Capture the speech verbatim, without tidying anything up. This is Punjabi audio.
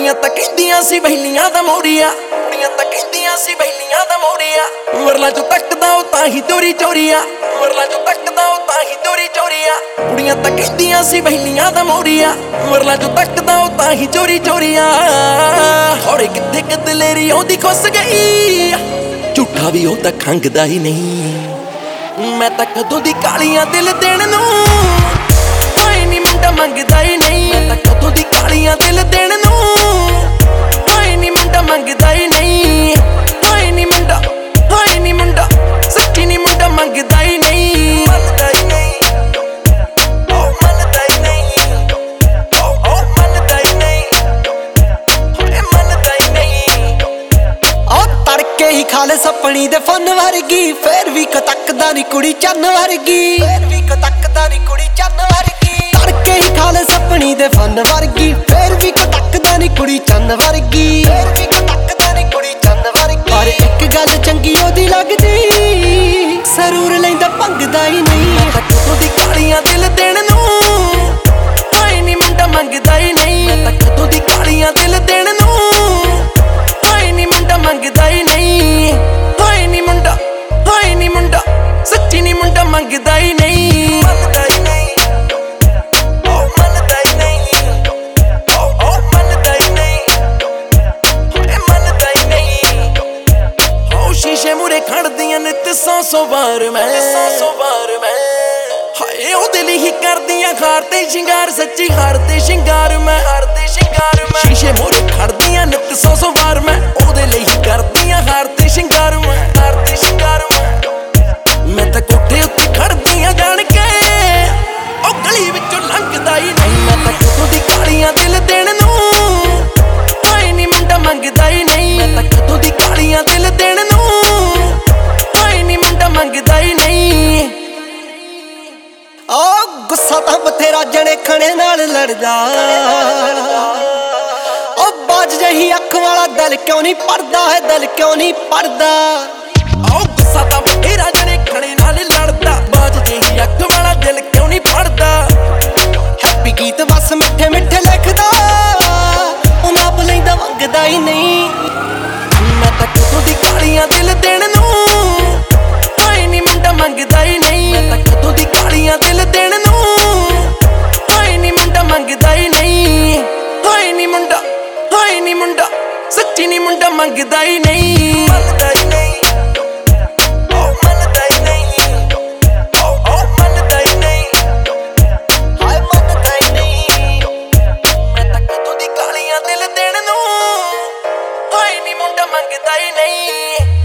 ਕੁੜੀਆਂ ਤਾਂ ਕਹਿੰਦੀਆਂ ਸੀ ਬਹਿਲੀਆਂ ਦਾ ਮੋਰੀਆ ਕੁੜੀਆਂ ਤਾਂ ਕਹਿੰਦੀਆਂ ਸੀ ਬਹਿਲੀਆਂ ਦਾ ਮੋਰੀਆ ਵਰਲਾ ਚੋਂ ਤੱਕਦਾ ਉਹ ਤਾਂ ਹੀ ਚੋਰੀ ਚੋਰੀਆ ਵਰਲਾ ਚੋਂ ਤੱਕਦਾ ਉਹ ਤਾਂ ਹੀ ਚੋਰੀ ਚੋਰੀਆ ਕੁੜੀਆਂ ਤਾਂ ਕਹਿੰਦੀਆਂ ਸੀ ਬਹਿਲੀਆਂ ਦਾ ਮੋਰੀਆ ਵਰਲਾ ਚੋਂ ਤੱਕਦਾ ਉਹ ਤਾਂ ਹੀ ਚੋਰੀ ਚੋਰੀਆ ਹੋਰੇ ਕਿੱਥੇ ਕਦਲੇਰੀ ਉਹਦੀ ਖੁੱਸ ਗਈ ਝੂਠਾ ਵੀ ਉਹ ਤਾਂ ਖੰਗਦਾ ਹੀ ਨਹੀਂ ਮੈਂ ਤਾਂ ਕਦੋਂ ਦੀ ਕਾਲੀਆਂ ਦਿਲ ਦੇਣ ਨੂੰ ਕੋਈ ਨੀ ਮੁੰਡਾ ਮੰਗਦਾ ਹੀ ਨਹੀਂ ਮੈਂ ਤਾਂ ਕਦੋਂ ਦੀ ਕਾਲੀਆਂ ਦਿਲ ਦੇਣ ਨੂੰ ਕੋਈ ਨੀ ਮੁੰਡਾ ਮੰਗਦਾ ਹੀ ਨਹੀਂ ਕੋਈ ਨੀ ਮੁੰਡਾ ਕੋਈ ਨੀ ਮੁੰਡਾ ਸੱਚੀ ਨੀ ਮੁੰਡਾ ਮੰਗਦਾ ਹੀ ਨਹੀਂ ਮੰਨਦਾ ਹੀ ਨਹੀਂ ਉਹ ਮੰਨਦਾ ਹੀ ਨਹੀਂ ਉਹ ਉਹ ਮੰਨਦਾ ਹੀ ਨਹੀਂ ਹੋਏ ਮੰਨਦਾ ਹੀ ਨਹੀਂ ਉਹ ਤੜਕੇ ਹੀ ਖਾਲੇ ਸਪਣੀ ਦੇ ਫਨ ਵਰਗੀ ਫੇਰ ਵੀ ਕੋ ਤੱਕਦਾ ਨੀ ਕੁੜੀ ਚੰਨ ਵਰਗੀ ਫੇਰ ਵੀ ਕੋ ਤੱਕਦਾ ਨੀ ਕੁੜੀ ਚੰਨ ਵਰਗੀ ਤੜਕੇ ਹੀ ਖਾਲੇ ਸਪਣੀ ਦੇ ਫਨ ਵਰਗੀ ਫੇਰ ਵੀ ਕੋ ਤੱਕਦਾ ਨੀ ਕੁੜੀ ਚੰਨ ਵਰਗੀ ਫੇਰ ਵੀ ਕੋ ਤੱਕਦਾ ਨੀ ਕੁੜੀ ਚੰਨ ਵਰਗੀ ਪਰ ਇੱਕ ਗੱਲ ਚੰਗੀ ਉਹਦੀ ਲੱਗਦੀ ਸਰੂਰ ਲੈਂਦਾ ਭੰਗਦਾ ਹੀ ਨਹੀਂ ਮੈਂ ਤਾਂ ਕਦੋਂ ਦੀ ਕਾਲੀਆਂ ਦਿਲ ਦੇਣ ਨੂੰ ਕੋਈ ਨੀ ਮੁੰਡਾ ਮੰਗਦਾ ਹੀ ਨਹੀਂ ਮੈਂ ਤਾਂ ਕਦੋਂ ਦੀ ਕਾਲੀਆਂ ਦਿਲ ਦੇਣ ਨੂੰ ਕੋਈ ਨੀ ਮੁੰਡਾ ਮੰਗਦਾ ਹੀ ਨਹੀਂ ਕੋਈ ਨੀ ਮੁੰਡਾ ਕੋਈ ਨੀ ਮੁੰਡਾ ਸੱਚੀ ਨੀ ਮੁੰਡਾ ਮੰਗਦਾ ਹੀ ਨਹੀਂ ਮੰਨਦਾ ਹੀ ਨਹੀਂ ਉਹ ਮੰਨਦਾ ਹੀ ਨਹੀਂ ਉਹ ਉਹ ਮੰਨਦਾ ਹੀ ਨਹੀਂ ਹੋਏ ਮੰਨਦਾ ਹੀ ਨਹੀਂ ਉਹ ਸ਼ੀਸ਼ੇ ਮੂਰੇ ਖੜਦੀਆਂ ਨਿੱਤ ਸੌ ਸੌ ਵਾਰ ਮੈਂ ਸੌ ਸੌ ਵਾਰ ਮੈਂ ਹਾਏ ਉਹਦੇ ਲਈ ਹੀ ਕਰਦੀਆਂ ਹਾਰ ਤੇ ਸ਼ਿੰਗਾਰ ਸੱਚੀ ਹਾਰ ਤੇ ਸ਼ਿੰਗਾਰ ਮੈਂ ਹਾਰ ਤੇ ਸ਼ਿੰਗਾਰ ਮੈਂ ਸ਼ੀਸ਼ੇ ਮੂਰੇ ਖੜਦੀਆਂ ਨਿੱਤ ਸੌ ਸੌ ਵਾਰ ਮੈਂ ਉਹਦੇ ਲਈ ਹੀ ਕਰਦੀਆਂ ਹਾਰ ਤੇ ਸ਼ਿੰਗਾਰ ਮੈਂ ਹਾਰ ਤੇ ਸ਼ਿੰਗਾਰ ਮੈਂ ਮੈਂ ਤਾਂ ਕੋਠੇ ਉੱਤੇ ਖੜਦੀਆਂ ਜਾਣ ਕੇ ਉਹ ਗਲੀ ਵਿੱਚੋਂ ਲੰਘਦਾ ਹੀ ਨਹੀਂ ਮੈਂ ਤਾਂ ਕਦੋਂ ਦੀ ਕਾਲੀਆਂ ਦਿਲ ਦੇਣ ਨੂੰ ਕੋਈ ਨੀ ਮੁੰਡਾ ਮੰਗਦਾ ਹੀ ਨਹੀਂ ਮੈਂ ਤਾਂ ਕਦੋਂ ਦੀ ਕਾਲੀਆਂ ਦਿਲ ਦੇਣ ਨੂੰ ਕੋਈ ਨੀ ਮੁੰਡਾ ਮੰਗਦਾ ਹੀ ਨਹੀਂ ਉਹ ਗੁੱਸਾ ਤਾਂ ਬਥੇਰਾ ਜਣੇ ਖਣੇ ਨਾਲ ਲੜਦਾ ਉਹ ਬਾਜ ਜਹੀ ਅੱਖ ਵਾਲਾ ਦਿਲ ਕਿਉਂ ਨਹੀਂ ਪੜਦਾ ਹੈ ਦਿਲ ਕਿਉਂ ਨਹੀਂ ਪੜਦਾ ਉਹ ਗੁੱਸਾ ਤਾਂ ਬਥੇਰਾ ਜਣੇ ਖਣੇ ਨਾਲ ਲੜਦਾ ਬਾਜ ਜਿਹੀ ਅੱਖ ਵਾਲਾ ਦਿਲ ਕਿਉਂ ਨਹੀਂ ਪੜਦਾ ਹੈਪੀ ਗੀਤ ਬਸ ਮਿੱਠੇ ਮਿੱਠੇ ਲਿਖਦਾ ਉਹ ਨਾਪ ਲੈਂਦਾ ਮੰਗਦਾ ਹੀ ਨਹੀਂ ਮੈਂ ਤਾਂ ਕਦੋਂ ਦੀ ਕਾਲੀਆਂ ਦਿਲ ਦੇਣ ਨੂੰ ਕੋਈ ਨੀ ਮੁੰਡਾ ਮੰਗਦਾ ਹੀ ਨਹੀਂ ਮੈਂ ਤਾਂ ਕਦੋਂ ਦੀ ਕਾਲੀਆਂ ਦਿਲ ਦੇਣ ਨੂੰ ਕੋਈ ਨੀ ਮੁੰਡਾ ਮੰਗਦਾ ਹੀ ਨਹੀਂ ਕੋਈ ਨੀ ਮੁੰਡਾ ਕੋਈ ਨੀ ਮੁੰਡਾ ਸੱਚੀ ਨੀ ਮੁੰਡਾ ਮੰਗਦਾ ਹੀ ਨਹੀਂ ਮੰਨਦਾ ਹੀ ਨਹੀਂ ਉਹ ਮੰਨਦਾ ਹੀ ਨਹੀਂ ਉਹ ਉਹ ਮੰਨਦਾ ਹੀ ਨਹੀਂ ਹਾਏ ਮੰਨਦਾ ਹੀ ਨਹੀਂ ਮੈਂ ਤਾਂ ਕਦੋਂ ਦੀ ਕਾਲੀਆਂ ਦਿਲ ਦੇਣ ਨੂੰ ਕੋਈ ਨੀ ਮੁੰਡਾ ਮੰਗਦਾ ਹੀ ਨਹੀਂ